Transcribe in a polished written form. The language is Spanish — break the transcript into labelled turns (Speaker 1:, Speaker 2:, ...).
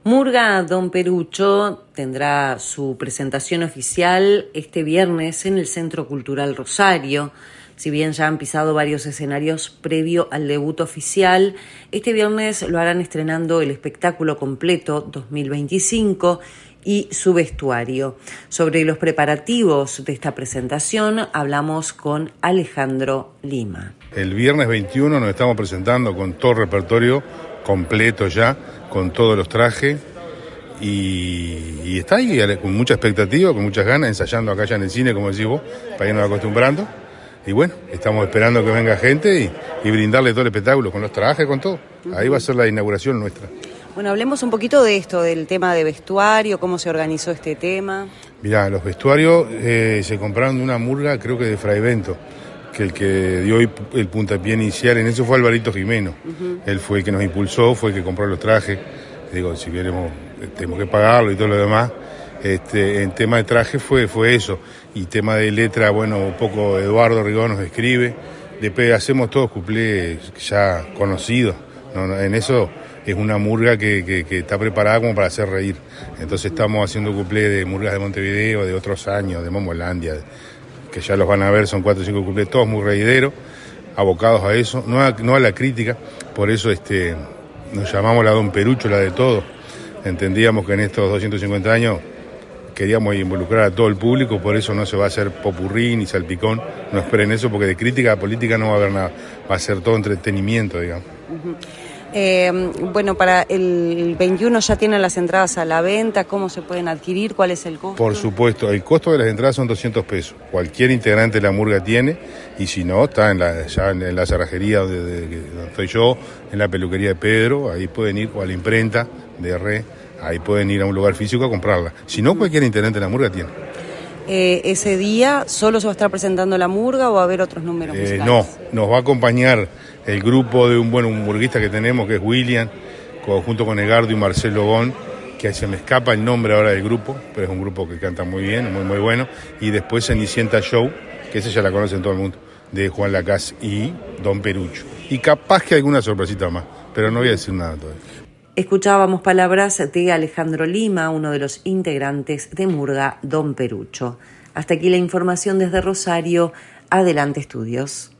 Speaker 1: Murga Don Perucho tendrá su presentación oficial este viernes en el Centro Cultural Rosario. Si bien ya han pisado varios escenarios previo al debut oficial, este viernes lo harán estrenando el espectáculo completo 2025 y su vestuario. Sobre los preparativos de esta presentación hablamos con Alejandro Lima.
Speaker 2: El viernes 21 nos estamos presentando con todo el repertorio completo ya, con todos los trajes, y está ahí con mucha expectativa, con muchas ganas, ensayando acá ya en el cine, como decís vos, para irnos acostumbrando. Y bueno, estamos esperando que venga gente y brindarle todo el espectáculo, con los trajes, con todo. Ahí va a ser la inauguración nuestra.
Speaker 1: Bueno, hablemos un poquito de esto, del tema de vestuario, cómo se organizó este tema.
Speaker 2: Mirá, los vestuarios se compraron de una murga, creo que de Fray Bento, que el que dio el puntapié inicial en eso fue Alvarito Jimeno. Él fue el que nos impulsó, fue el que compró los trajes. Digo, si queremos, tenemos que pagarlo y todo lo demás. En tema de traje fue eso. Y tema de letra, bueno, un poco Eduardo Rigón nos escribe. Después hacemos todos cuplés ya conocidos. En eso es una murga que está preparada como para hacer reír. Entonces estamos haciendo cuplés de murgas de Montevideo, de otros años, de Momolandia, que ya los van a ver, son 4 o 5 cuplés, todos muy reideros, abocados a eso, no a la crítica. Por eso nos llamamos la Don Perucho, la de todo. Entendíamos que en estos 250 años queríamos involucrar a todo el público, por eso no se va a hacer popurrí ni salpicón, no esperen eso, porque de crítica a política no va a haber nada, va a ser todo entretenimiento, digamos.
Speaker 1: Bueno, para el 21 ya tienen las entradas a la venta, ¿cómo se pueden adquirir? ¿Cuál es el costo?
Speaker 2: Por supuesto, el costo de las entradas son 200 pesos, cualquier integrante de la murga tiene, y si no, está ya en la cerrajería donde estoy yo, en la peluquería de Pedro, ahí pueden ir, o a la imprenta de Re, ahí pueden ir a un lugar físico a comprarla. Si no, cualquier integrante de la murga tiene.
Speaker 1: ¿Ese día solo se va a estar presentando la murga o va a haber otros números musicales?
Speaker 2: No, nos va a acompañar el grupo de un murguista que tenemos, que es William, junto con Edgardo y Marcelo Gon, que se me escapa el nombre ahora del grupo, pero es un grupo que canta muy bien, muy bueno. Y después Cenicienta Show, que esa ya la conocen todo el mundo, de Juan Lacaz y Don Perucho. Y capaz que alguna sorpresita más, pero no voy a decir nada todavía.
Speaker 1: Escuchábamos palabras de Alejandro Lima, uno de los integrantes de Murga Don Perucho. Hasta aquí la información desde Rosario. Adelante, estudios.